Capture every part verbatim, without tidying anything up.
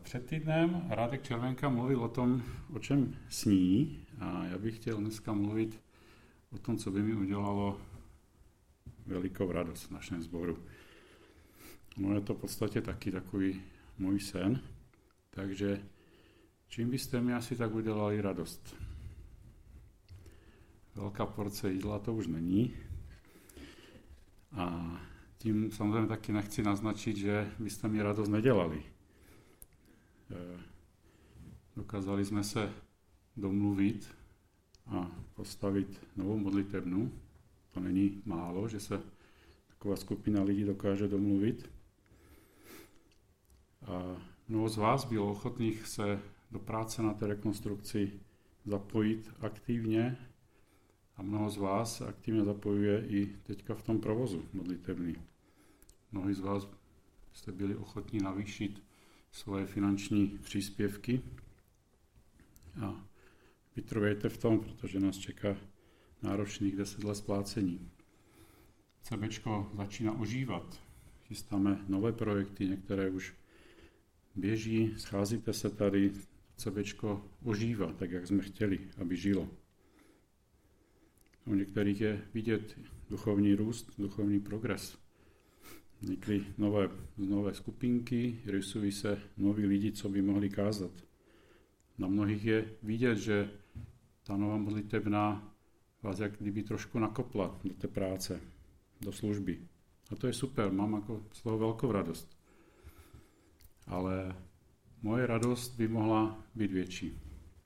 Před týdnem Radek Červenka mluvil o tom, o čem sní, a já bych chtěl dneska mluvit o tom, co by mi udělalo velikou radost v našem sboru. No je to v podstatě taky takový můj sen, takže čím byste mi asi tak udělali radost? Velká porce jídla to už není a tím samozřejmě taky nechci naznačit, že byste mi radost nedělali. Dokázali jsme se domluvit a postavit novou modlitebnu. To není málo, že se taková skupina lidí dokáže domluvit. A mnoho z vás bylo ochotných se do práce na té rekonstrukci zapojit aktivně a mnoho z vás aktivně zapojuje i teďka v tom provozu modlitebny. Mnohí z vás jste byli ochotní navýšit svoje finanční příspěvky a vytrvejte v tom, protože nás čeká náročných deset let splácení. CBčko začíná ožívat. Chystáme nové projekty, některé už běží, scházíte se tady, CBčko ožívá, tak jak jsme chtěli, aby žilo. U některých je vidět duchovní růst, duchovní progres. Vznikly nové, nové skupinky, rysují se noví lidi, co by mohli kázat. Na mnohých je vidět, že ta nová modlitebna vás jak kdyby trošku nakopla do té práce, do služby. A to je super, mám jako z toho velkou radost. Ale moje radost by mohla být větší.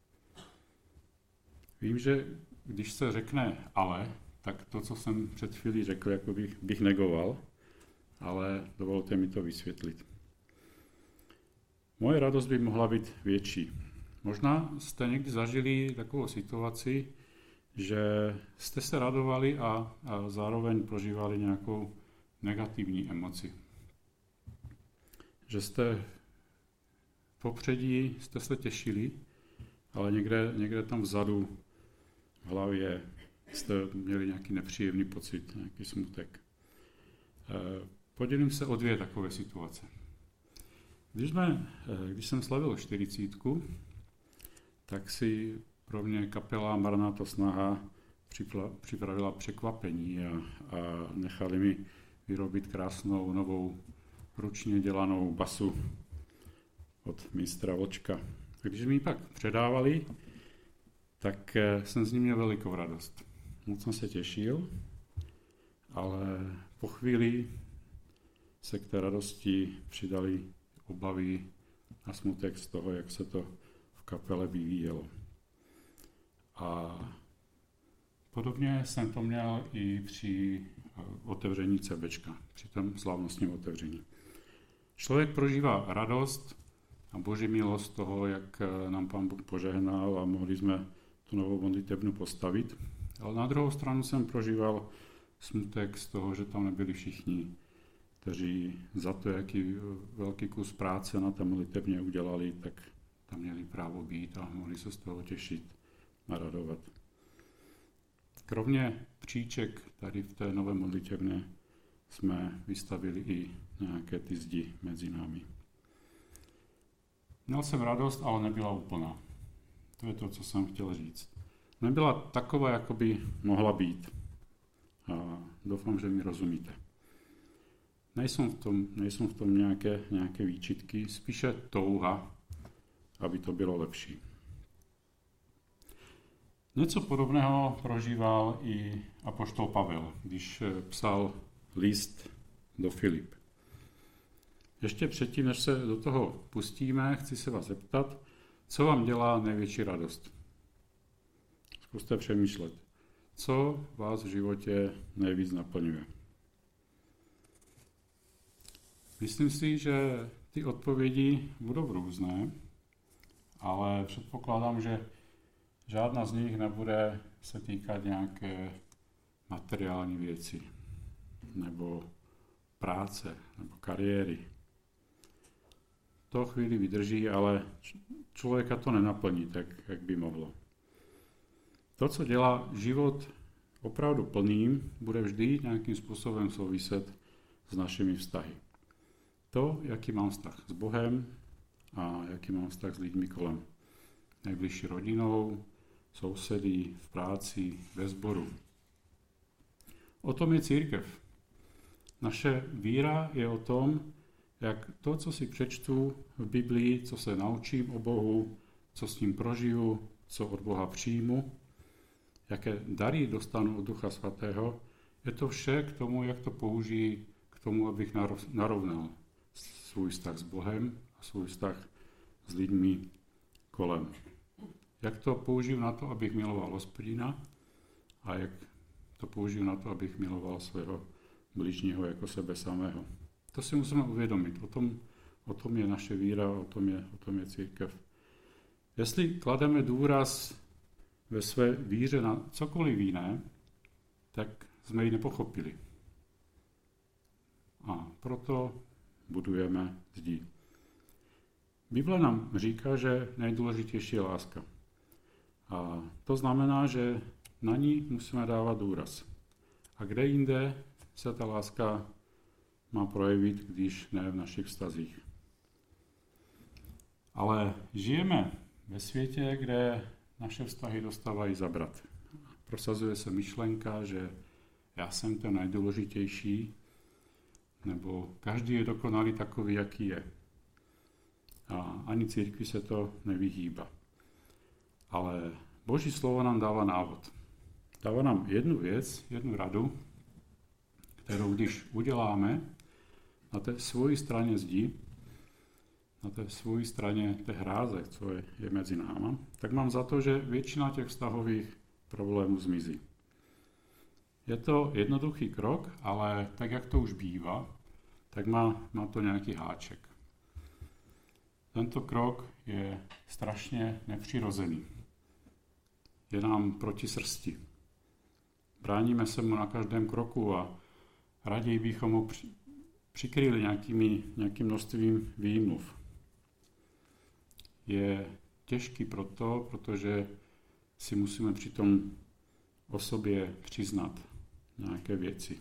Vím, že když se řekne ale, tak to, co jsem před chvílí řekl, jako bych, bych negoval, ale dovolte mi to vysvětlit. Moje radost by mohla být větší. Možná jste někdy zažili takovou situaci, že jste se radovali a, a zároveň prožívali nějakou negativní emoci. Že jste v popředí, jste se těšili, ale někde, někde tam vzadu v hlavě jste měli nějaký nepříjemný pocit, nějaký smutek. Podělím se o dvě takové situace. Když, jsme, když jsem slavil čtyřicítku, tak si pro mě kapela Maranatha Snaha připravila překvapení a, a nechali mi vyrobit krásnou novou ručně dělanou basu od mistra Vlčka. A když mi ji pak předávali, tak jsem z ní měl velikou radost. Moc jsem se těšil, ale po chvíli se k té radosti přidali obavy a smutek z toho, jak se to v kapele vyvíjelo. A podobně jsem to měl i při otevření CBčka, při tom slavnostním otevření. Člověk prožívá radost a boží milost z toho, jak nám Pán Bůh požehnal a mohli jsme tu novou modlitebnu postavit. Ale na druhou stranu jsem prožíval smutek z toho, že tam nebyli všichni, kteří za to, jaký velký kus práce na té modlitebně udělali, tak tam měli právo být a mohli se z toho těšit a radovat. Kromě příček tady v té nové modlitebně jsme vystavili i nějaké ty zdi mezi námi. Měl jsem radost, ale nebyla úplná. To je to, co jsem chtěl říct. Nebyla taková, jako by mohla být. A doufám, že mi rozumíte. Nejsou v tom, nejsou v tom nějaké, nějaké výčitky, spíše touha, aby to bylo lepší. Něco podobného prožíval i apoštol Pavel, když psal list do Filip. Ještě předtím, než se do toho pustíme, chci se vás zeptat, co vám dělá největší radost? Zkuste přemýšlet, co vás v životě nejvíc naplňuje. Myslím si, že ty odpovědi budou různé, ale předpokládám, že žádná z nich nebude se týkat nějaké materiální věci, nebo práce, nebo kariéry. To chvíli vydrží, ale člověka to nenaplní tak, jak by mohlo. To, co dělá život opravdu plným, bude vždy nějakým způsobem souviset s našimi vztahy. To, jaký mám vztah s Bohem a jaký mám vztah s lidmi kolem. Nejbližší rodinou, sousedy, v práci, ve sboru. O tom je církev. Naše víra je o tom, jak to, co si přečtu v Biblii, co se naučím o Bohu, co s ním prožiju, co od Boha přijmu, jaké dary dostanu od Ducha Svatého, je to vše k tomu, jak to použijí k tomu, abych narovnal svůj vztah s Bohem a svůj vztah s lidmi kolem. Jak to použiju na to, abych miloval Hospodina a jak to použiju na to, abych miloval svého bližního jako sebe samého. To si musíme uvědomit. O tom, o tom je naše víra, o tom je, o tom je církev. Jestli klademe důraz ve své víře na cokoliv jiné, tak jsme ji nepochopili. A proto budujeme zdi. Bible nám říká, že nejdůležitější je láska. A to znamená, že na ní musíme dávat důraz. A kde jinde se ta láska má projevit, když ne v našich vztazích. Ale žijeme ve světě, kde naše vztahy dostávají zabrat. Prosazuje se myšlenka, že já jsem ten nejdůležitější, nebo každý je dokonalý takový, jaký je. A ani církvi se to nevyhýba. Ale Boží slovo nám dává návod. Dává nám jednu věc, jednu radu, kterou když uděláme na té svojí straně zdi, na té svojí straně té hráze, co je, je mezi náma, tak mám za to, že většina těch vztahových problémů zmizí. Je to jednoduchý krok, ale tak, jak to už bývá, tak má, má to nějaký háček. Tento krok je strašně nepřirozený. Je nám proti srsti. Bráníme se mu na každém kroku a raději bychom ho při, přikryli nějakými, nějakým množstvím výmluv. Je těžký proto, protože si musíme přitom o sobě přiznat nějaké věci.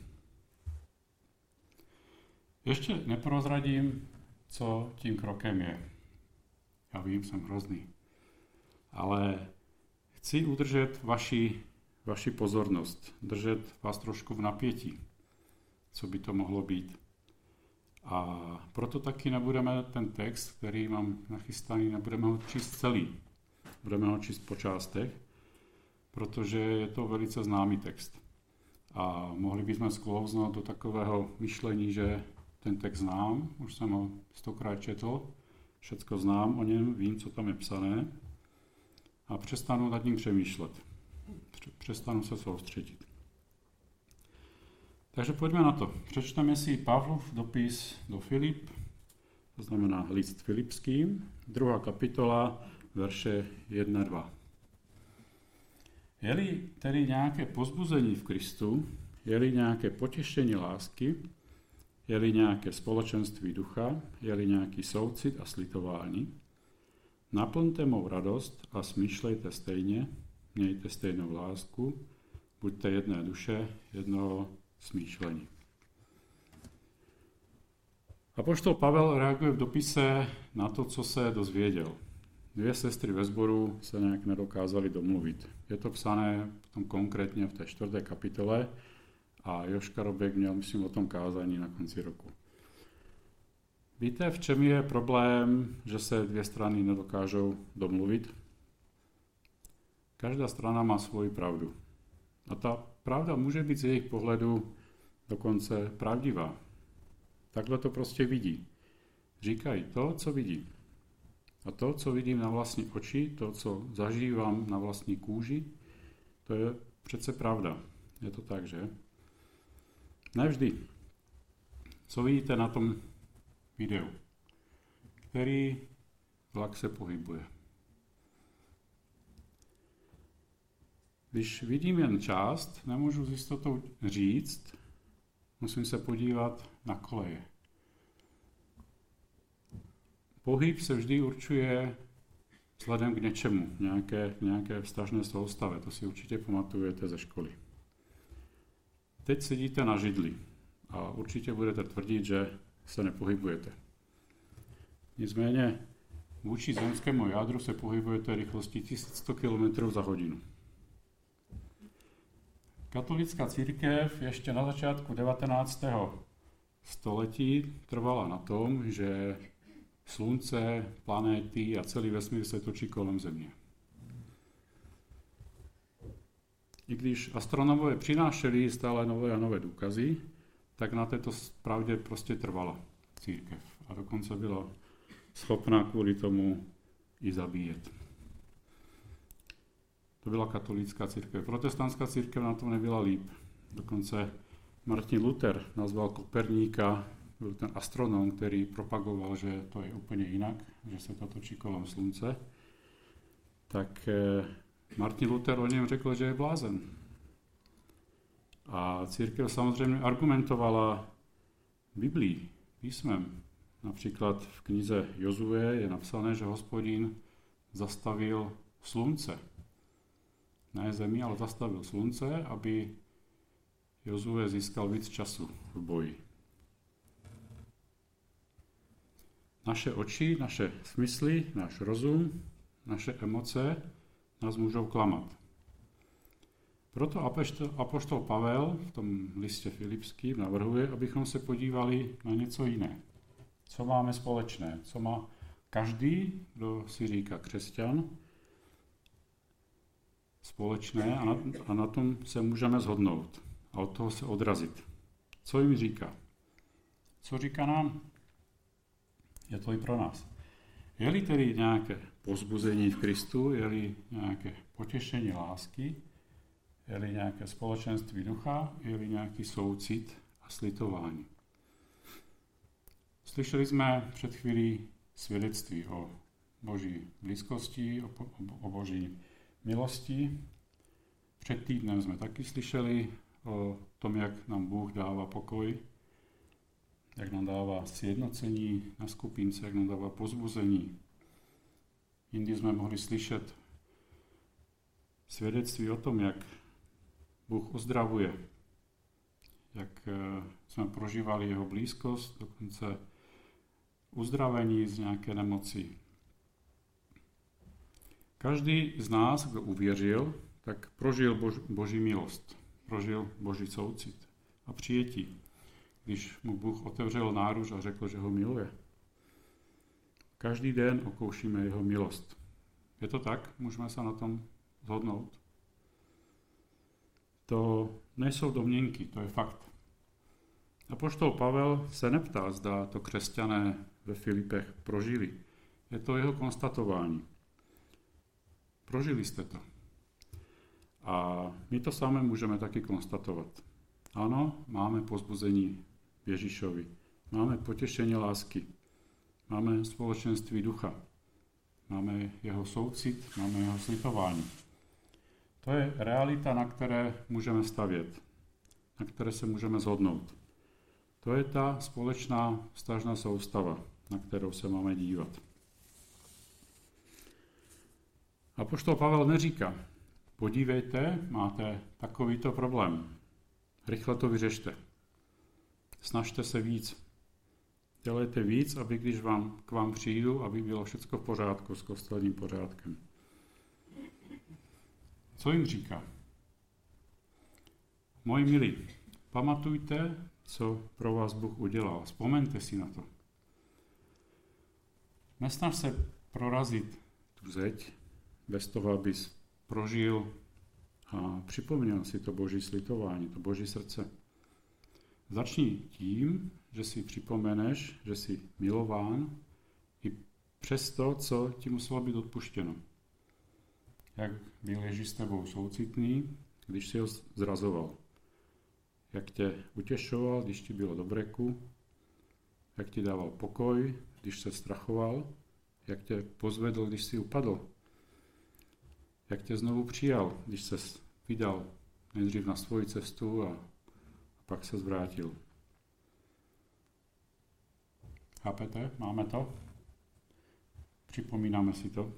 Ještě neprozradím, co tím krokem je. Já vím, jsem hrozný. Ale chci udržet vaši, vaši pozornost, držet vás trošku v napětí, co by to mohlo být. A proto taky nebudeme ten text, který mám nachystaný, nebudeme ho číst celý. Budeme ho číst po částech, protože je to velice známý text. A mohli bychom sklouznout do takového myšlení, že ten text znám, už jsem ho stokrát četl, všecko znám o něm, vím, co tam je psané a přestanu nad ním přemýšlet. Přestanu se soustředit. Takže pojďme na to. Přečteme si Pavlův dopis do Filip, to znamená list Filipským, druhá kapitola, verše jedna dva. Je-li tedy nějaké povzbuzení v Kristu, je-li nějaké potěšení lásky, je-li nějaké společenství ducha, je-li nějaký soucit a slitování, naplňte mou radost a smýšlejte stejně, mějte stejnou lásku, buďte jedné duše, jednoho smýšlení. Apoštol Pavel reaguje v dopise na to, co se dozvěděl. Dvě sestry ve sboru se nějak nedokázali domluvit. Je to psané tom konkrétně v té čtvrté kapitole a Joška Robek měl, myslím, o tom kázání na konci roku. Víte, v čem je problém, že se dvě strany nedokážou domluvit? Každá strana má svoji pravdu. A ta pravda může být z jejich pohledu dokonce pravdivá. Takhle to prostě vidí. Říkají to, co vidí. A to, co vidím na vlastní oči, to, co zažívám na vlastní kůži, to je přece pravda. Je to tak, že? Nevždy. Co vidíte na tom videu? Který vlak se pohybuje? Když vidím jen část, nemůžu s jistotou říct, musím se podívat na koleje. Pohyb se vždy určuje vzhledem k něčemu, nějaké, nějaké vztažné soustavě, to si určitě pamatujete ze školy. Teď sedíte na židli a určitě budete tvrdit, že se nepohybujete. Nicméně vůči zemskému jádru se pohybujete rychlostí tisíc sto kilometrů za hodinu. Katolická církev ještě na začátku devatenáctého století trvala na tom, že slunce, planéty a celý vesmír se točí kolem Země. I když astronomové přinášeli stále nové a nové důkazy, tak na této pravdě prostě trvala církev. A dokonce byla schopná kvůli tomu i zabíjet. To byla katolická církev. Protestantská církev na tom nebyla líp. Dokonce Martin Luther nazval Koperníka, byl ten astronom, který propagoval, že to je úplně jinak, že se to točí kolem slunce. Tak Martin Luther o něm řekl, že je blázen. A církev samozřejmě argumentovala Biblií, písmem. Například v knize Jozue je napsané, že Hospodin zastavil slunce. Ne zemi, ale zastavil slunce, aby Jozue získal víc času v boji. Naše oči, naše smysly, náš rozum, naše emoce nás můžou klamat. Proto apoštol Pavel v tom listě Filipským navrhuje, abychom se podívali na něco jiné. Co máme společné, co má každý, kdo si říká křesťan, společné a na, a na tom se můžeme shodnout a od toho se odrazit. Co jim říká? Co říká nám? Je to i pro nás. Je-li tedy nějaké povzbuzení v Kristu, je-li nějaké potěšení lásky, je-li nějaké společenství ducha, je-li nějaký soucit a slitování. Slyšeli jsme před chvílí svědectví o Boží blízkosti, o, o, o Boží milosti. Před týdnem jsme taky slyšeli o tom, jak nám Bůh dává pokoj, jak nám dává sjednocení na skupince, jak nám dává povzbuzení. Jindy jsme mohli slyšet svědectví o tom, jak Bůh uzdravuje, jak jsme prožívali jeho blízkost, dokonce uzdravení z nějaké nemoci. Každý z nás, kdo uvěřil, tak prožil bož, Boží milost, prožil Boží soucit a přijetí, když mu Bůh otevřel náruč a řekl, že ho miluje. Každý den okoušíme jeho milost. Je to tak? Můžeme se na tom shodnout? To nejsou domněnky, to je fakt. Apoštol Pavel se neptá, zda to křesťané ve Filipech prožili. Je to jeho konstatování. Prožili jste to. A my to samé můžeme taky konstatovat. Ano, máme povzbuzení Ježíšovi. Máme potěšení lásky. Máme společenství ducha. Máme jeho soucit, máme jeho slitování. To je realita, na které můžeme stavět, na které se můžeme shodnout. To je ta společná vztažná soustava, na kterou se máme dívat. Apoštol Pavel neříká, podívejte, máte takovýto problém, rychle to vyřešte, snažte se víc, dělejte víc, aby když vám, k vám přijdu, aby bylo všechno v pořádku s kostelním pořádkem. Co jim říká? Moji milí, pamatujte, co pro vás Bůh udělal. Vzpomeňte si na to. Nesnaž se prorazit tu zeď bez toho, abys prožil a připomněl si to Boží slitování, to Boží srdce. Začni tím, že si připomeneš, že jsi milován i přes to, co ti muselo být odpuštěno. Jak byl Ježíš s tebou soucitný, když si ho zrazoval. Jak tě utěšoval, když ti bylo dobréku. Jak ti dával pokoj, když se strachoval. Jak tě pozvedl, když si upadl. Jak tě znovu přijal, když se vydal nejdřív na svoji cestu a pak se zvrátil. Chápete? Máme to? Připomínáme si to?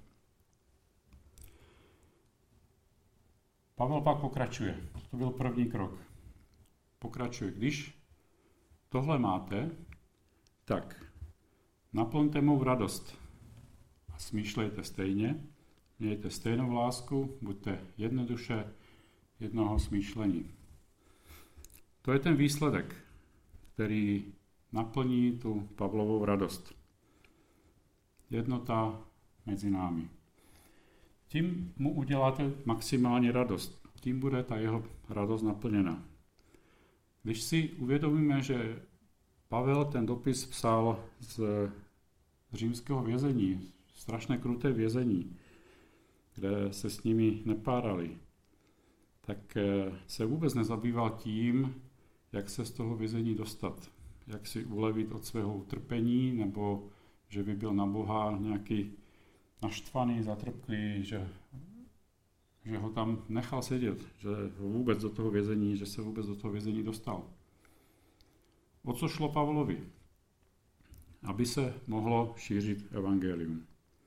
Pavel pak pokračuje. To byl první krok. Pokračuje. Když tohle máte, tak naplňte mou radost a smýšlejte stejně, mějte stejnou lásku, buďte jednoduše jednoho smýšlení. To je ten výsledek, který naplní tu Pavlovou radost. Jednota mezi námi. Tím mu uděláte maximální radost. Tím bude ta jeho radost naplněna. Když si uvědomíme, že Pavel ten dopis psal z římského vězení, strašně kruté vězení, kde se s nimi nepárali, tak se vůbec nezabýval tím, jak se z toho vězení dostat, jak si ulevit od svého utrpení, nebo že by byl na Boha nějaký naštvaný, zatrpklý, že, že ho tam nechal sedět, že ho vůbec do toho vězení, že se vůbec do toho vězení dostal. O co šlo Pavlovi? Aby se mohlo šířit evangelium.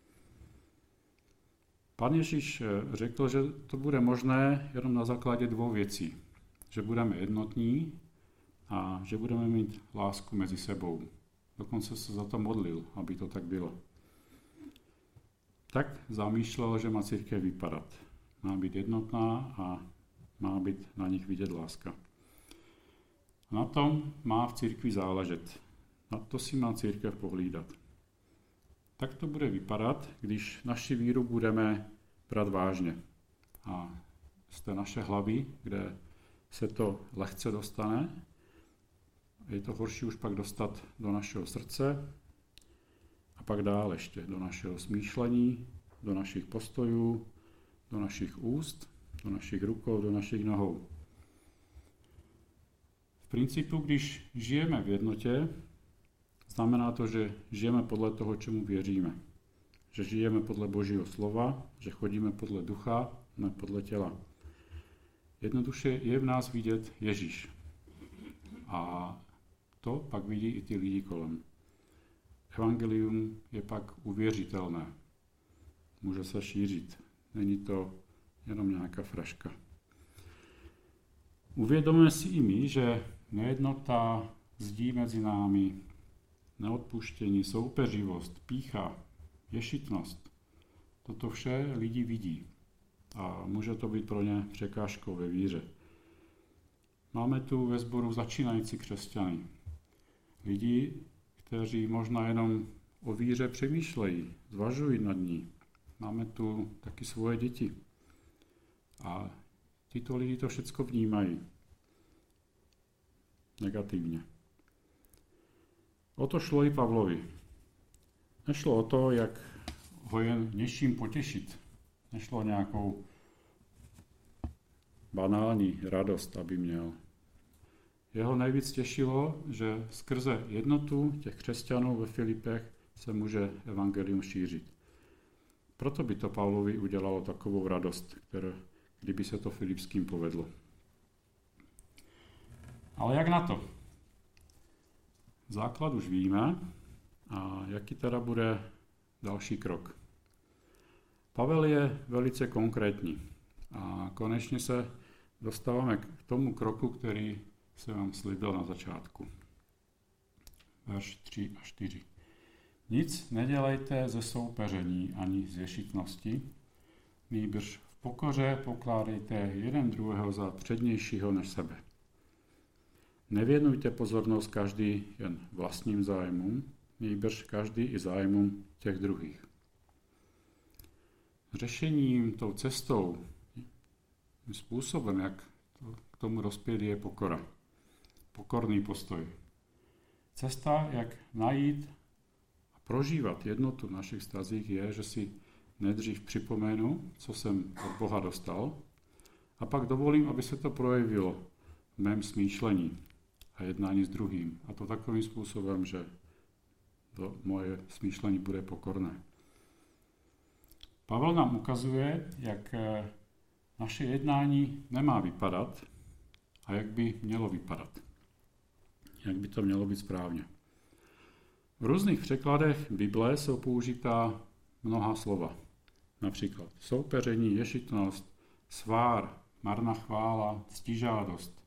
Pan Ježíš řekl, že to bude možné jenom na základě dvou věcí. Že budeme jednotní a že budeme mít lásku mezi sebou. Dokonce se za to modlil, aby to tak bylo. Tak zamýšlel, že má církev vypadat. Má být jednotná a má být na nich vidět láska. Na tom má v církvi záležet. Na to si má církev pohlídat. Tak to bude vypadat, když naši víru budeme brát vážně. A z té naše hlavy, kde se to lehce dostane, je to horší už pak dostat do našeho srdce a pak dál ještě do našeho smýšlení, do našich postojů, do našich úst, do našich rukou, do našich nohou. V principu, když žijeme v jednotě, znamená to, že žijeme podle toho, čemu věříme. Že žijeme podle Božího slova, že chodíme podle ducha, ne podle těla. Jednoduše je v nás vidět Ježíš. A to pak vidí i ty lidi kolem. Evangelium je pak uvěřitelné. Může se šířit. Není to jenom nějaká fraška. Uvědomíme si i my, že nejednota, zdí mezi námi, neodpuštění, soupeřivost, pýcha, ješitnost. Toto vše lidi vidí a může to být pro ně překážkou ve víře. Máme tu ve sboru začínající křesťany. Lidi, kteří možná jenom o víře přemýšlejí, zvažují nad ní. Máme tu taky svoje děti. A tyto lidi to všechno vnímají negativně. O to šlo i Pavlovi. Nešlo o to, jak ho jen něčím potěšit. Nešlo o nějakou banální radost, aby měl. Jeho nejvíc těšilo, že skrze jednotu těch křesťanů ve Filipech se může evangelium šířit. Proto by to Pavlovi udělalo takovou radost, kterou, kdyby se to Filipským povedlo. Ale jak na to? Základ už víme, a jaký teda bude další krok. Pavel je velice konkrétní a konečně se dostáváme k tomu kroku, který jsem vám slíbil na začátku. Verš tři a čtyři. Nic nedělejte ze soupeření ani z ješitnosti, nýbrž v pokoře pokládejte jeden druhého za přednějšího než sebe. Nevěnujte pozornost každý jen vlastním zájmům, nýbrž každý i zájmům těch druhých. Řešením, tou cestou, způsobem, jak k tomu dospět, je pokora. Pokorný postoj. Cesta, jak najít a prožívat jednotu v našich vztazích, je, že si nejdřív připomenu, co jsem od Boha dostal, a pak dovolím, aby se to projevilo v mém smýšlení a jednání s druhým. A to takovým způsobem, že to moje smýšlení bude pokorné. Pavel nám ukazuje, jak naše jednání nemá vypadat a jak by mělo vypadat. Jak by to mělo být správně. V různých překladech Bible jsou použitá mnoha slova. Například soupeření, ješitnost, svár, marná chvála, ctižádost,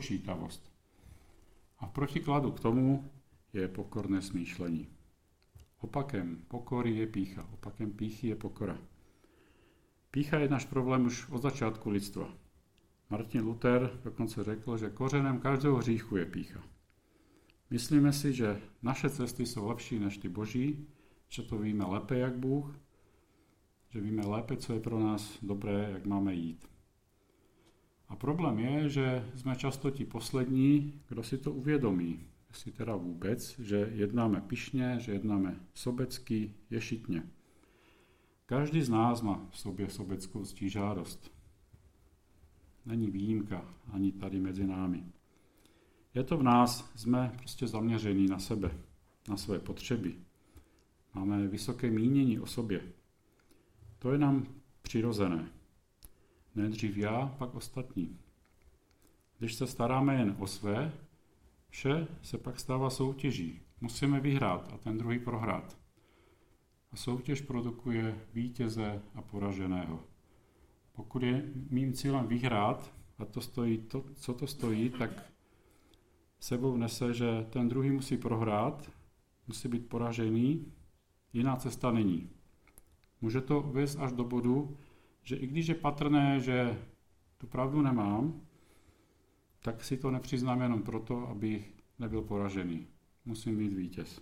vypočítavost. A v protikladu k tomu je pokorné smýšlení. Opakem pokory je pýcha, opakem pýchy je pokora. Pýcha je náš problém už od začátku lidstva. Martin Luther dokonce řekl, že kořenem každého hříchu je pýcha. Myslíme si, že naše cesty jsou lepší než ty boží, že to víme lépe jak Bůh, že víme lépe, co je pro nás dobré, jak máme jít. A problém je, že jsme často ti poslední, kdo si to uvědomí, jestli teda vůbec, že jednáme pyšně, že jednáme sobecky, ješitně. Každý z nás má v sobě sobeckou ctižádost. Není výjimka ani tady mezi námi. Je to v nás, jsme prostě zaměření na sebe, na své potřeby. Máme vysoké mínění o sobě. To je nám přirozené. Nejdřív já, pak ostatní. Když se staráme jen o své, vše se pak stává soutěží. Musíme vyhrát a ten druhý prohrát. A soutěž produkuje vítěze a poraženého. Pokud je mým cílem vyhrát, a to stojí to, co to stojí, tak sebou nese, že ten druhý musí prohrát, musí být poražený, jiná cesta není. Může to vést až do bodu, že i když je patrné, že tu pravdu nemám, tak si to nepřiznám jenom proto, abych nebyl poražený. Musím být vítěz.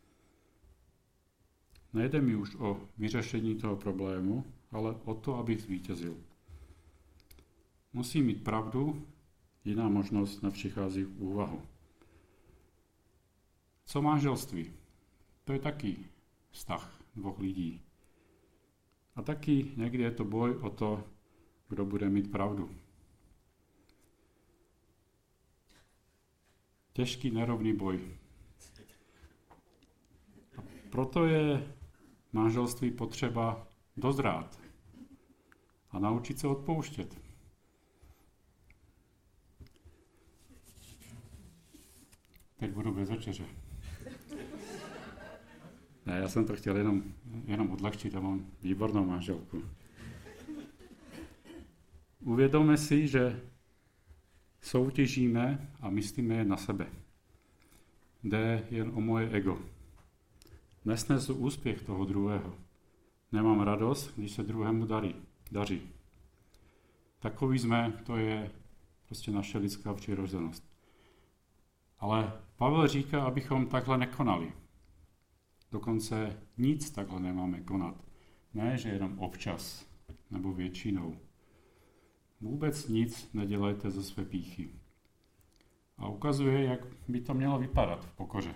Nejde mi už o vyřešení toho problému, ale o to, abych zvítězil. Musím mít pravdu, jiná možnost nepřichází v úvahu. Co manželství? To je taky vztah dvou lidí. A taky někdy je to boj o to, kdo bude mít pravdu. Těžký, nerovný boj. A proto je manželství potřeba dozrát a naučit se odpouštět. Teď budu bez večeře. Ne, já jsem to chtěl jenom, jenom odlehčit, já mám výbornou manželku. Uvědomme si, že soutěžíme a myslíme jen na sebe. Jde jen o moje ego. Nesnesu úspěch toho druhého. Nemám radost, když se druhému darí, daří. Takový jsme, to je prostě naše lidská přirozenost. Ale Pavel říká, abychom takhle nekonali. Dokonce nic takhle nemáme konat. Ne, že jenom občas, nebo většinou. Vůbec nic nedělejte ze své pýchy. A ukazuje, jak by to mělo vypadat v pokoře.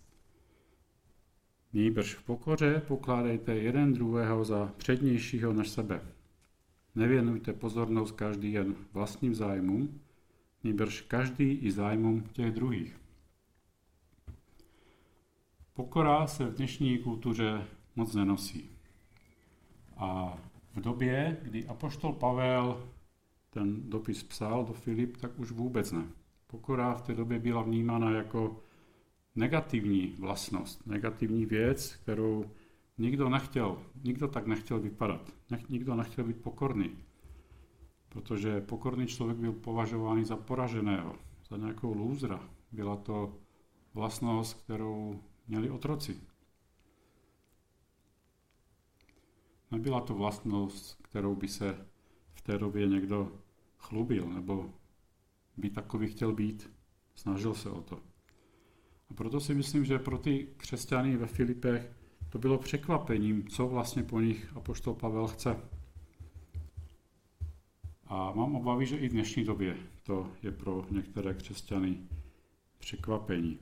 Nýbrž v pokoře pokládejte jeden druhého za přednějšího než sebe. Nevěnujte pozornost každý jen vlastním zájmům, nýbrž každý i zájmům těch druhých. Pokora se v dnešní kultuře moc nenosí. A v době, kdy apoštol Pavel ten dopis psal do Filip, tak už vůbec ne. Pokora v té době byla vnímána jako negativní vlastnost, negativní věc, kterou nikdo nechtěl, nikdo tak nechtěl vypadat. Nikdo nechtěl být pokorný, protože pokorný člověk byl považovaný za poraženého, za nějakou lůzra. Byla to vlastnost, kterou měli otroci. Nebyla to vlastnost, kterou by se v té době někdo chlubil, nebo by takový chtěl být, snažil se o to. A proto si myslím, že pro ty křesťany ve Filipech to bylo překvapením, co vlastně po nich apoštol Pavel chce. A mám obavy, že i v dnešní době to je pro některé křesťany překvapení.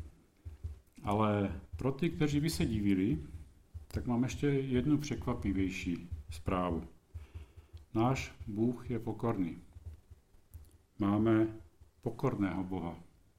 Ale pro ty, kteří by se divili, tak mám ještě jednu překvapivější zprávu. Náš Bůh je pokorný. Máme pokorného Boha.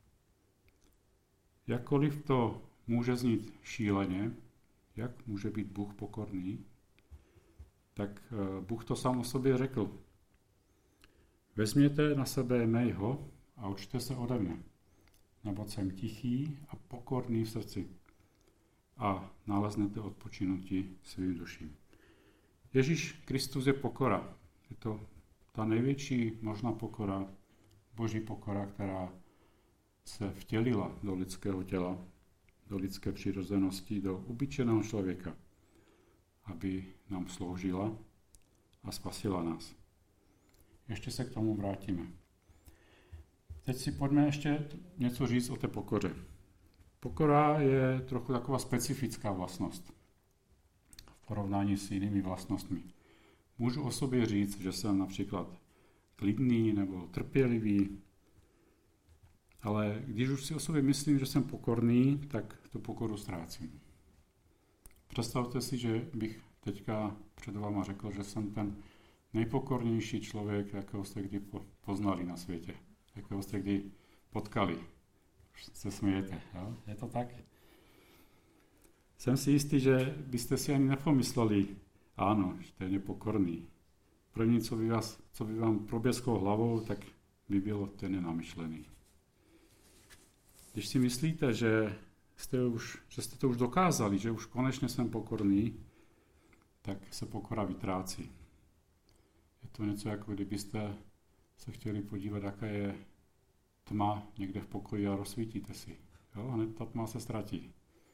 Jakkoliv to může znít šíleně, jak může být Bůh pokorný, tak Bůh to sám o sobě řekl. Vezměte na sebe mého a učte se ode mě, neboť jsem tichý a pokorný v srdci a naleznete odpočinutí svým duším. Ježíš Kristus je pokora. Je to ta největší možná pokora, Boží pokora, která se vtělila do lidského těla. do lidské přirozenosti, do obyčejného člověka, aby nám sloužila a spasila nás. Ještě se k tomu vrátíme. Teď si pojďme ještě něco říct o té pokoře. Pokora je trochu taková specifická vlastnost v porovnání s jinými vlastnostmi. Můžu o sobě říct, že jsem například klidný nebo trpělivý, ale když už si o sobě myslím, že jsem pokorný, tak tu pokoru ztrácím. Představte si, že bych teďka před váma řekl, že jsem ten nejpokornější člověk, jakého jste kdy poznali na světě, jakého jste kdy potkali. Už se smějete, jo? Je to tak? Jsem si jistý, že byste si ani nepomysleli, ano, že to je nepokorný. První, co by, vás, co by vám proběsklo hlavou, tak by bylo ten nenamyšlený. Když si myslíte, že jste, už, že jste to už dokázali, že už konečně jsem pokorný, tak se pokora vytrácí. Je to něco, jako kdybyste se chtěli podívat, jaká je tma někde v pokoji a rozsvítíte si. Jo? Hned ta tma se ztratí.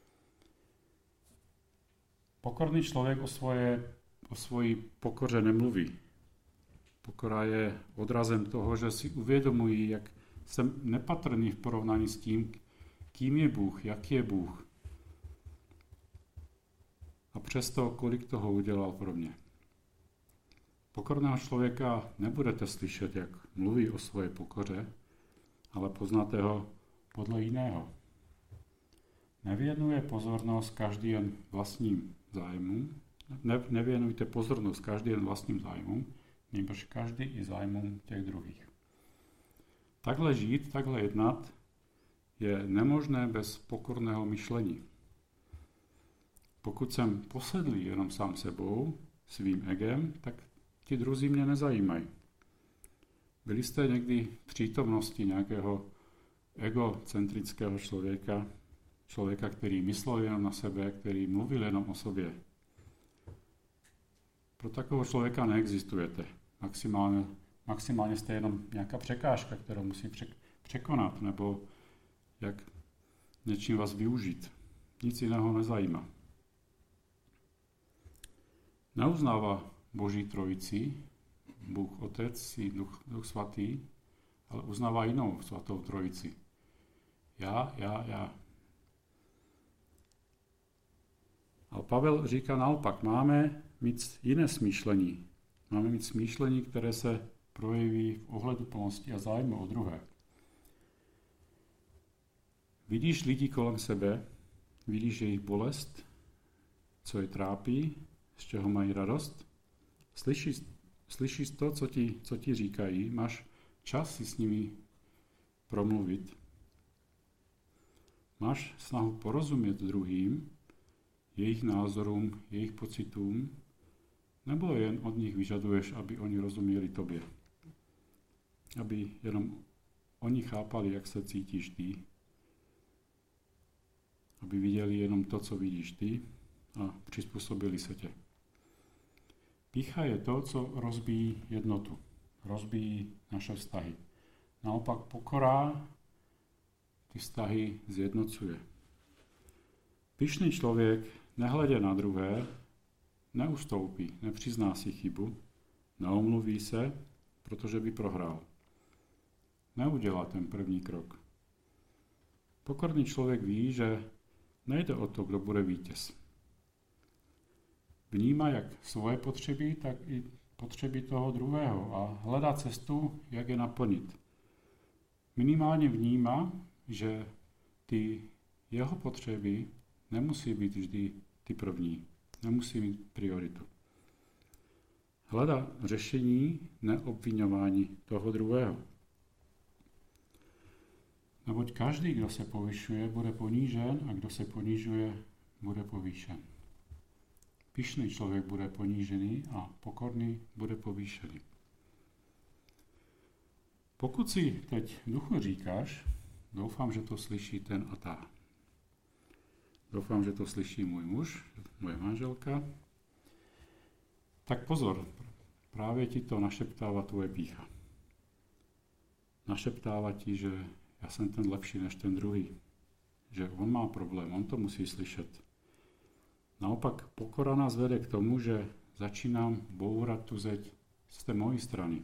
Pokorný člověk o, svoje, o svoji pokoře nemluví. Pokora je odrazem toho, že si uvědomují, jak jsem nepatrný v porovnání s tím, kým je Bůh, jak je Bůh. A přesto, kolik toho udělal pro mě. Pokorného člověka nebudete slyšet, jak mluví o své pokoře, ale poznáte ho podle jiného. Nevěnuje pozornost každý jen vlastním zájmům, ne, nevěnujte pozornost každý jen vlastním zájmům, nebož každý i zájmům těch druhých. Takhle žít, takhle jednat je nemožné bez pokorného myšlení. Pokud jsem posedlý jenom sám sebou, svým egem, tak ti druzí mě nezajímají. Byli jste někdy v přítomnosti nějakého egocentrického člověka, člověka, který myslel jenom na sebe, který mluvil jenom o sobě? Pro takového člověka neexistujete. Maximálně, maximálně jste jenom nějaká překážka, kterou musí překonat, nebo jak něčím vás využít. Nic jiného nezajímá. Neuznává Boží trojici, Bůh Otec i Duch, Duch Svatý, ale uznává jinou svatou trojici. Já, já, já. Ale Pavel říká naopak, máme mít jiné smýšlení. Máme mít smýšlení, které se projeví v ohleduplnosti a zájmu o druhé. Vidíš lidi kolem sebe, vidíš jejich bolest, co je trápí, z čeho mají radost, slyšíš, slyšíš to, co ti, co ti říkají, máš čas si s nimi promluvit, máš snahu porozumět druhým, jejich názorům, jejich pocitům, nebo jen od nich vyžaduješ, aby oni rozuměli tobě. Aby jenom oni chápali, jak se cítíš ty, aby viděli jenom to, co vidíš ty a přizpůsobili se tě. Pýcha je to, co rozbíjí jednotu, rozbíjí naše vztahy. Naopak pokora ty vztahy zjednocuje. Pyšný člověk nehledě na druhé, neustoupí, nepřizná si chybu, neomluví se, protože by prohrál. Neudělá ten první krok. Pokorný člověk ví, že nejde o to, kdo bude vítěz. Vnímá jak svoje potřeby, tak i potřeby toho druhého a hledá cestu, jak je naplnit. Minimálně vnímá, že ty jeho potřeby nemusí být vždy ty první, nemusí mít prioritu. Hledá řešení neobviňování toho druhého. Neboť každý, kdo se povyšuje, bude ponížen a kdo se ponižuje, bude povýšen. Pyšný člověk bude ponížený a pokorný bude povýšený. Pokud si teď v duchu říkáš, doufám, že to slyší ten a ta. Doufám, že to slyší můj muž, moje manželka. Tak pozor, právě ti to našeptává tvoje pýcha. Našeptává ti, že já jsem ten lepší než ten druhý. že on má problém, on to musí slyšet. Naopak pokora nás vede k tomu, že začínám bourat tu zeď z té mojí strany.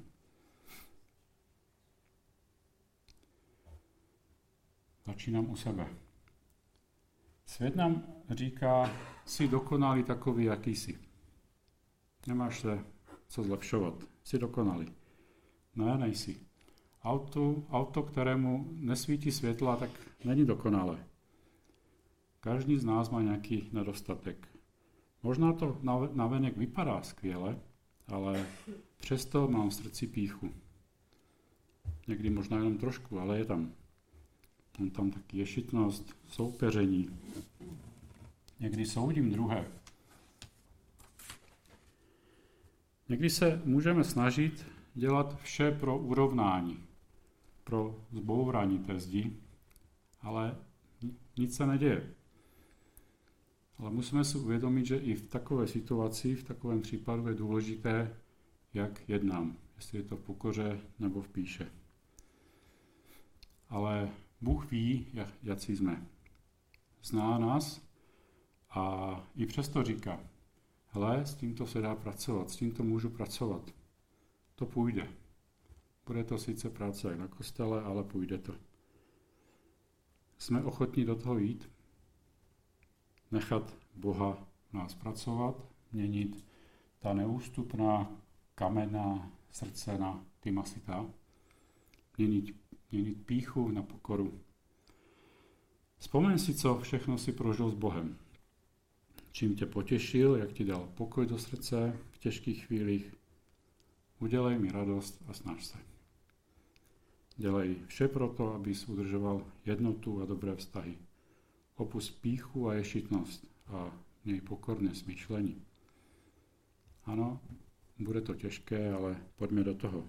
Začínám u sebe. Svět nám říká, jsi dokonalý takový, jaký jsi. Nemáš se co zlepšovat. Jsi dokonalý. Ne, nejsi. Auto, auto, kterému nesvítí světla, tak není dokonalé. Každý z nás má nějaký nedostatek. Možná to navenek vypadá skvěle, ale přesto mám v srdci pýchu. Někdy možná jenom trošku, ale je tam. Mám tam taky ješitnost, soupeření. Někdy soudím druhé. Někdy se můžeme snažit dělat vše pro urovnání, pro zbourání té zdi, ale nic se neděje. Ale musíme si uvědomit, že i v takové situaci, v takovém případu je důležité, jak jednám, jestli je to v pokoře nebo v pýše. Ale Bůh ví, jak jsme. Zná nás a i přesto říká, hele, s tímto se dá pracovat, s tímto můžu pracovat. To půjde. Bude to sice práce jak na kostele, ale půjde to. Jsme ochotní do toho jít, nechat Boha v nás pracovat, měnit ta neústupná kamenná srdce na ty masitá, měnit, měnit pýchu na pokoru. Vzpomeň si, co všechno si prožil s Bohem. Čím tě potěšil, jak ti dal pokoj do srdce v těžkých chvílích. Udělej mi radost a snaž se. Dělej vše proto, abys udržoval jednotu a dobré vztahy. Opusť pýchu a ješitnost a měj pokorné smýšlení. Ano, bude to těžké, ale pojďme do toho.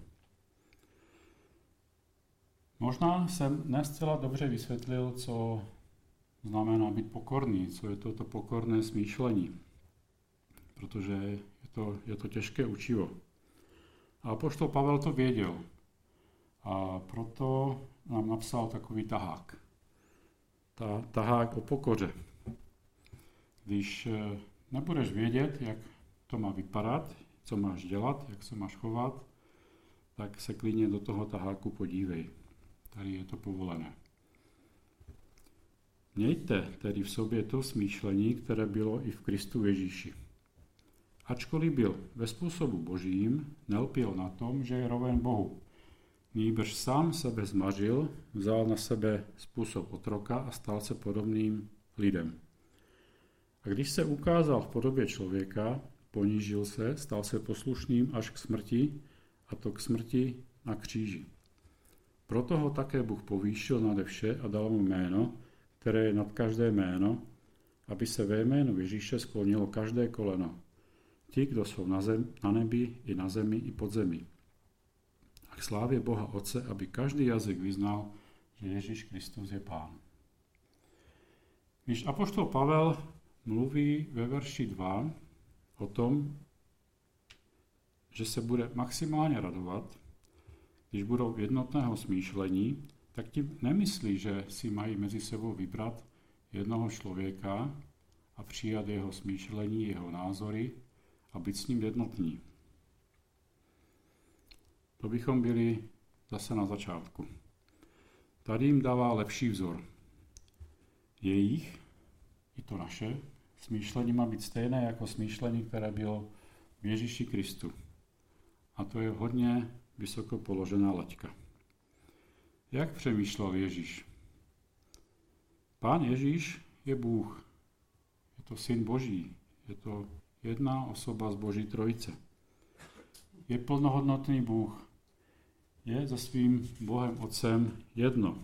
Možná jsem nescela dobře vysvětlil, co znamená být pokorný, co je to, to pokorné smýšlení, protože je to, je to těžké učivo. A apoštol Pavel to věděl a proto nám napsal takový tahák. Ta, tahák o pokoře. Když nebudeš vědět, jak to má vypadat, co máš dělat, jak se máš chovat, tak se klidně do toho taháku podívej. Tady je to povolené. Mějte tedy v sobě to smýšlení, které bylo i v Kristu Ježíši. Ačkoliv byl ve způsobu božím, nelpěl na tom, že je roven Bohu. Nýbrž sám sebe zmařil, vzal na sebe způsob otroka a stal se podobným lidem. A když se ukázal v podobě člověka, ponížil se, stal se poslušným až k smrti, a to k smrti na kříži. Proto ho také Bůh povýšil nade vše a dal mu jméno, které je nad každé jméno, aby se ve jménu Ježíše sklonilo každé koleno. Ti, kdo jsou na, zem, na nebi, i na zemi, i pod zemi. A k slávě Boha Otce, aby každý jazyk vyznal, že Ježíš Kristus je Pán. Když apoštol Pavel mluví ve verši dva o tom, že se bude maximálně radovat, když budou jednotného smýšlení, tak tím nemyslí, že si mají mezi sebou vybrat jednoho člověka a přijat jeho smýšlení, jeho názory a být s ním jednotní. To bychom byli zase na začátku. Tady jim dává lepší vzor. Jejich, i to naše, smýšlení má být stejné jako smýšlení, které bylo v Ježíši Kristu. A to je hodně vysoko položená laťka. Jak přemýšlel Ježíš? Pán Ježíš je Bůh. Je to Syn Boží. Je to jedna osoba z Boží trojice. Je plnohodnotný Bůh. Je se svým Bohem Otcem jedno.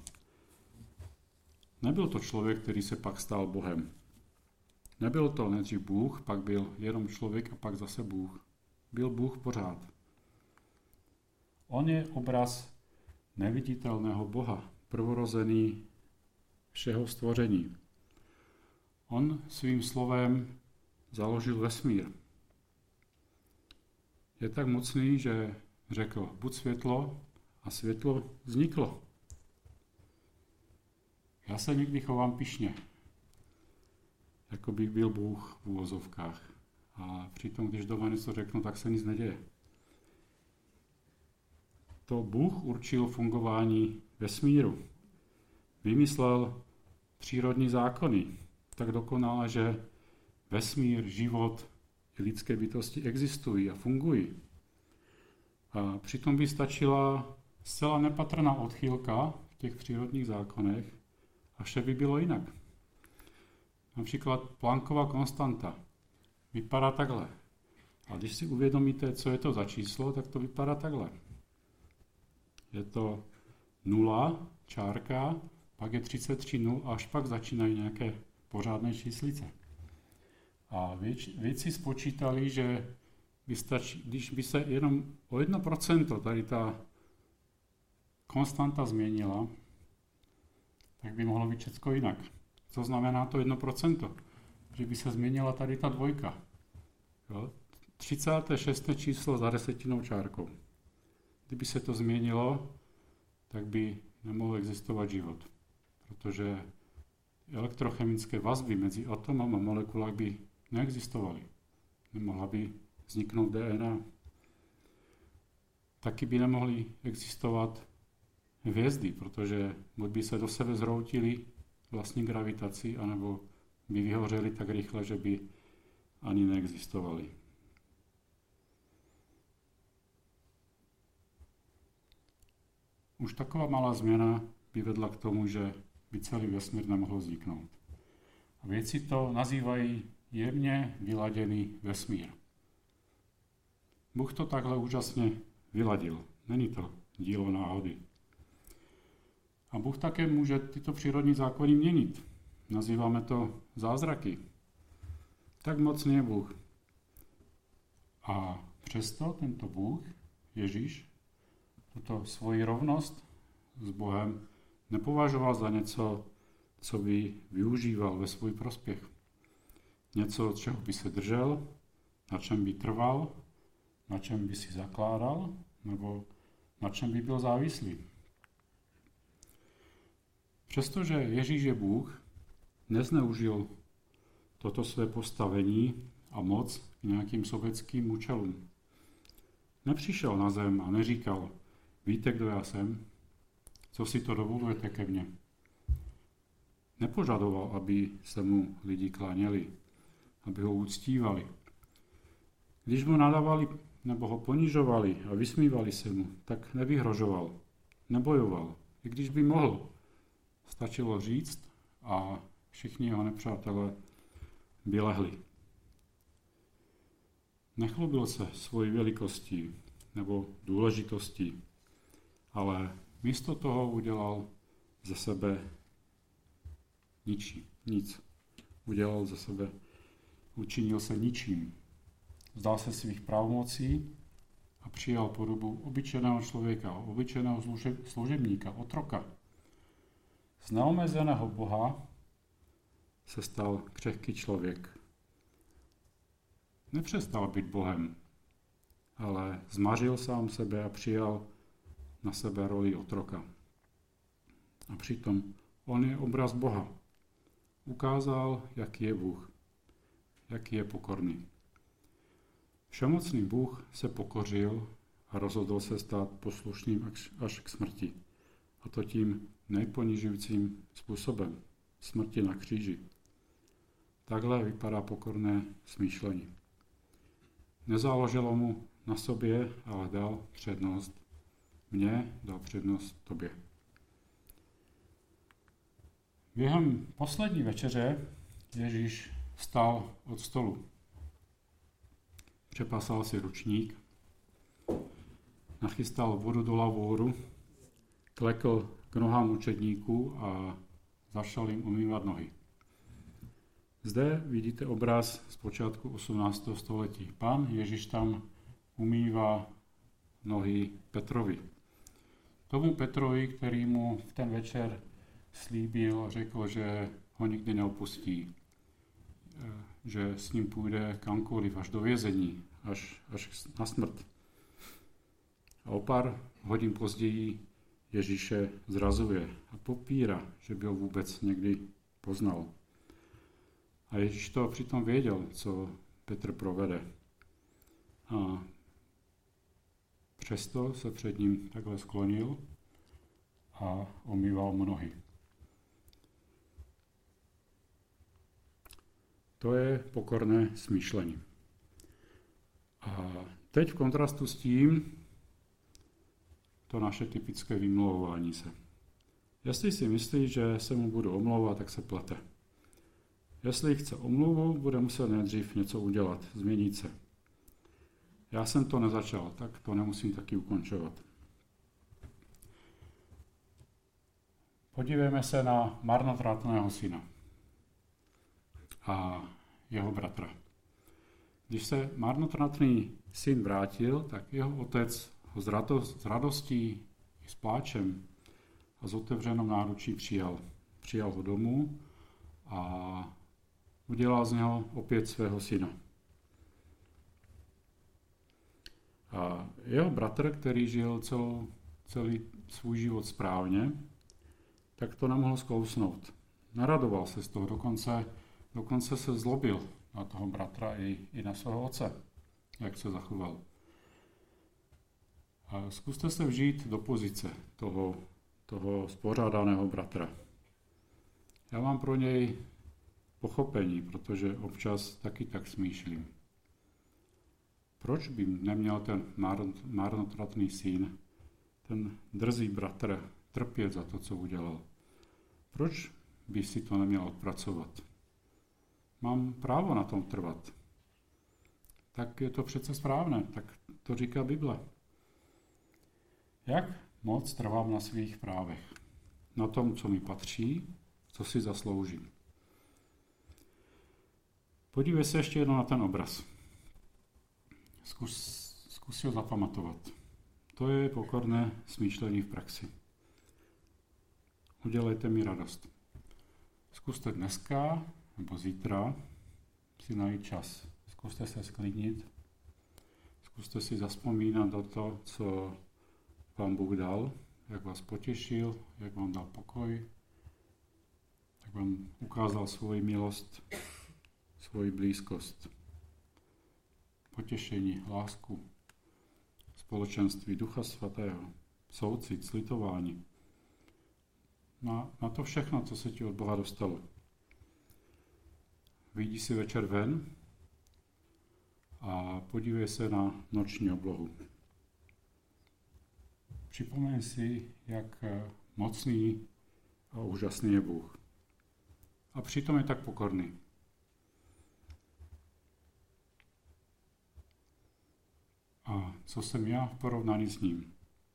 Nebyl to člověk, který se pak stal Bohem. Nebyl to nejdřív Bůh, pak byl jenom člověk a pak zase Bůh. Byl Bůh pořád. On je obraz neviditelného Boha, prvorozený všeho stvoření. On svým slovem založil vesmír. Je tak mocný, že řekl, buď světlo, a světlo vzniklo. Já se někdy chovám pyšně, jako bych byl Bůh v uvozovkách. A přitom, když doma něco řeknu, tak se nic neděje. To Bůh určil fungování vesmíru. Vymyslel přírodní zákony tak dokonale, že vesmír, život i lidské bytosti existují a fungují. A přitom by stačila zcela nepatrná odchýlka v těch přírodních zákonech a vše by bylo jinak. Například Planckova konstanta vypadá takhle. A když si uvědomíte, co je to za číslo, tak to vypadá takhle. Je to nula, čárka, pak je třicet tři nul a až pak začínají nějaké pořádné číslice. A vědci spočítali, že by stačí, když by se jenom o jedno procento tady ta konstanta změnila, tak by mohlo být všechno jinak. Co znamená to jedno procento? Že by se změnila tady ta dvojka. Jo? třicáté šesté číslo za desetinou čárkou. Kdyby se to změnilo, tak by nemohl existovat život. Protože elektrochemické vazby mezi atomem a molekulách by neexistovaly. Nemohla by vzniknout D N A. Taky by nemohly existovat hvězdy, protože buď by se do sebe zhroutily vlastní gravitací, anebo by vyhořely tak rychle, že by ani neexistovaly. Už taková malá změna by vedla k tomu, že by celý vesmír nemohl vzniknout. A vědci to nazývají jemně vyladěný vesmír. Bůh to takhle úžasně vyladil. Není to dílo náhody. A Bůh také může tyto přírodní zákony měnit. Nazýváme to zázraky. Tak mocný je Bůh. A přesto tento Bůh, Ježíš, tuto svoji rovnost s Bohem nepovažoval za něco, co by využíval ve svůj prospěch. Něco, čeho by se držel, na čem by trval, na čem by si zakládal, nebo na čem by byl závislý. Přestože Ježíš je Bůh, nezneužil toto své postavení a moc k nějakým sobeckým účelům. Nepřišel na zem a neříkal, víte, kdo já jsem? Co si to dovolujete ke mně? Nepožadoval, aby se mu lidi kláněli, aby ho uctívali. Když mu nadávali nebo ho ponižovali a vysmívali se mu, tak nevyhrožoval, nebojoval, i když by mohl. Stačilo říct a všichni jeho nepřátelé by lehli. Nechlubil se svojí velikostí nebo důležitostí, ale místo toho udělal ze sebe ničí, nic. Udělal ze sebe, učinil se ničím. Vzdal se svých pravomocí a přijal podobu obyčejného člověka, obyčejného služebníka, otroka. Z neomezeného Boha se stal křehký člověk. Nepřestal být Bohem, ale zmařil sám sebe a přijal na sebe roli otroka. A přitom on je obraz Boha. Ukázal, jaký je Bůh, jaký je pokorný. Všemocný Bůh se pokořil a rozhodl se stát poslušným až k smrti. A to tím nejponižujícím způsobem, smrti na kříži. Takhle vypadá pokorné smýšlení. Nezáleželo mu na sobě, ale dal přednost mně, dal přednost tobě. Během poslední večeře Ježíš vstal od stolu. Přepasal si ručník, nachystal vodu do lavóru, klekl k nohám učedníků a začal jim umývat nohy. Zde vidíte obraz z počátku osmnáctého století. Pán Ježíš tam umývá nohy Petrovi. Tomu Petrovi, který mu v ten večer slíbil a řekl, že ho nikdy neopustí, že s ním půjde kamkoliv, až do vězení, až, až na smrt. A o pár hodin později Ježíše zrazuje a popírá, že by ho vůbec někdy poznal. A Ježíš to přitom věděl, co Petr provede. A přesto se před ním takhle sklonil a omýval mu nohy. To je pokorné smýšlení. A teď v kontrastu s tím to naše typické vymlouvání se. Jestli si myslí, že se mu budu omlouvat, tak se plete. Jestli chce omluvu, bude muset nejdřív něco udělat, změnit se. Já jsem to nezačal, tak to nemusím taky ukončovat. Podívejme se na marnotratného syna a jeho bratra. Když se marnotratný syn vrátil, tak jeho otec ho s, radost, s radostí i s pláčem a s otevřenou náručí přijal. Přijal ho domů a udělal z něho opět svého syna. A jeho bratr, který žil celou, celý svůj život správně, tak to nemohl zkousnout. Naradoval se z toho, dokonce, dokonce se zlobil na toho bratra i, i na svého otce, jak se zachoval. A zkuste se vžít do pozice toho, toho spořádaného bratra. Já mám pro něj pochopení, protože občas taky tak smýšlím. Proč by neměl ten marnotratný syn, ten drzý bratr, trpět za to, co udělal? Proč by si to neměl odpracovat? Mám právo na tom trvat. Tak je to přece správné, tak to říká Bible. Jak moc trvám na svých právech? Na tom, co mi patří, co si zasloužím. Podívej se ještě jednou na ten obraz. Zkus, zkus ho zapamatovat. To je pokorné smýšlení v praxi. Udělejte mi radost. Zkuste dneska nebo zítra si najít čas. Zkuste se sklidnit. Zkuste si zazpomínat na to, co vám Bůh dal, jak vás potěšil, jak vám dal pokoj, jak vám ukázal svoji milost, svoji blízkost, potěšení, lásku, společenství Ducha Svatého, soucit, slitování. Na, na to všechno, co se ti od Boha dostalo. Vyjdi si večer ven a podívej se na noční oblohu. Připomeň si, jak mocný a úžasný je Bůh. A přitom je tak pokorný. A co jsem já v porovnání s ním?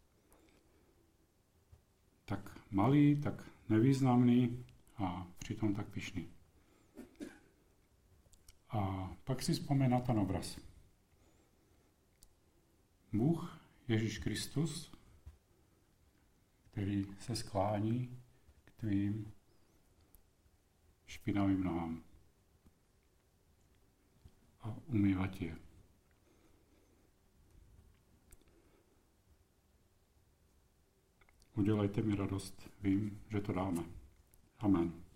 Tak malý, tak nevýznamný a přitom tak pyšný. A pak si vzpomeň na ten obraz. Bůh, Ježíš Kristus, který se sklání k tvým špinavým nohám a umývá je. Udělejte mi radost, vím, že to dáme. Amen.